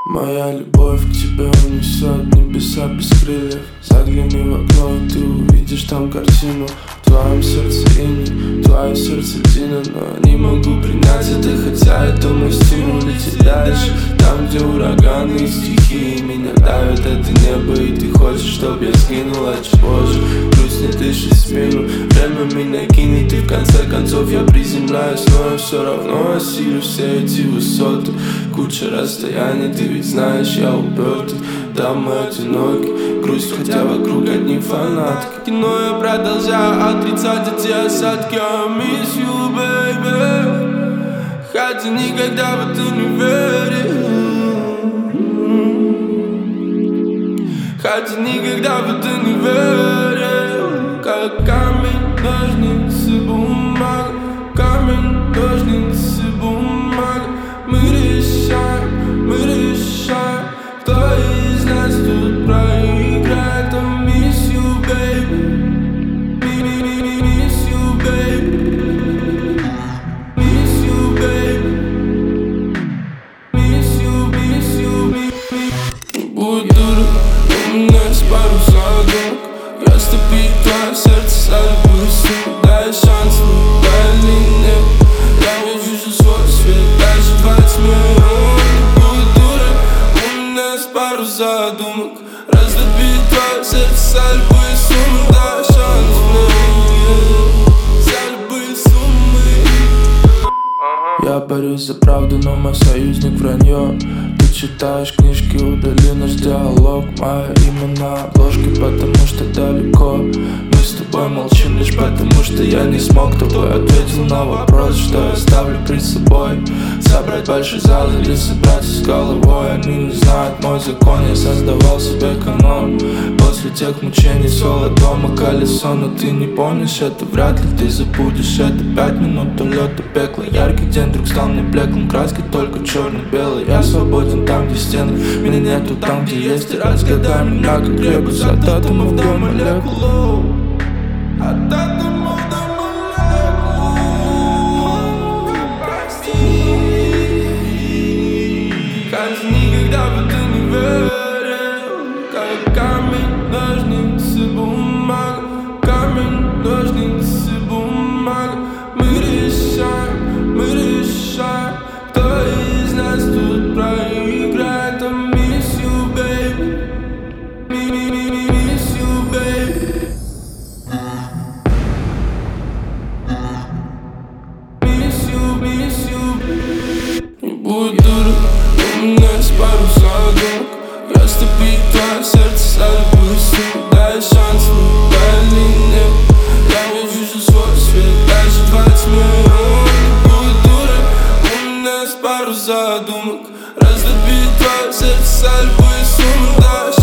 Моя любовь к тебе унесет небеса без крыльев. Загляни в окно и ты увидишь там картину. В твоем сердце иней, твое сердце тина. Но не могу принять это, хотя это мой стимул. Лететь дальше, там где ураганы и стихии. Меня давит это небо и ты хочешь, чтоб я сгинул. А чуть позже грусть не дышит в спину. Время меня кинет и в конце концов я приземляюсь. Но я все равно осилю все эти высоты. Куча расстояний, ты ведь знаешь, я упертый. Да, мы одиноки, грусть, хотя вокруг одни фанатки. Но я продолжаю отрицать эти осадки. I miss you, baby. Хотя никогда в это не верил. Хотя никогда в это не верил. Как камень, ножницы, бумага. Камень, ножницы, бумага. Мы решаем, кто из нас тут проиграет. I miss you, baby. Miss you, baby. Miss you, baby. Miss you. Будет дурак, у меня есть пару загадок. Я стопить твое сердце, любую силу. Дай шанс, дай или нет. Я вижу свой свет, даже во тьме. Будет дурак, у меня есть пару задумок. Раздобить твое сердце, любые суммы. Дай шанс мне, за любые суммы. Я борюсь за правду, но мой союзник вранье. Ты читаешь книжки, удали наш диалог. Мое имя на обложке, потому что далеко. Мы с тобой молчим лишь потому, что я не смог тобой ответить на вопрос, что я ставлю перед собой. Собрать большой зал или собраться с головой. Они не знают мой закон, я создавал себе канон. После тех мучений соло дома колесо. Но ты не помнишь это, вряд ли ты забудешь это. 5 минут улета пекла, яркий день вдруг стал мне блеклым. Краски только черно-белый, я свободен там, где стены. Меня нету там, где есть, и разгадай меня, как ребус. От атомов до молекул, от атомов до молекул. Прости, хотя никогда в это не верил. Как камень, ножницы, бумага. Камень, ножницы, бумага. Мы решаем, кто из нас тут проиграет. I miss you, baby. Miss you, baby. Miss you. Не будет дурак, у меня есть пару загадок. Я стопить твое сердце, любую силу. Дай шанс, дай или нет. Я вижу свой свет, даже во тьме. Не будет дурак, у меня есть пару задумок. Раздобить твое сердце, любые суммы. Дай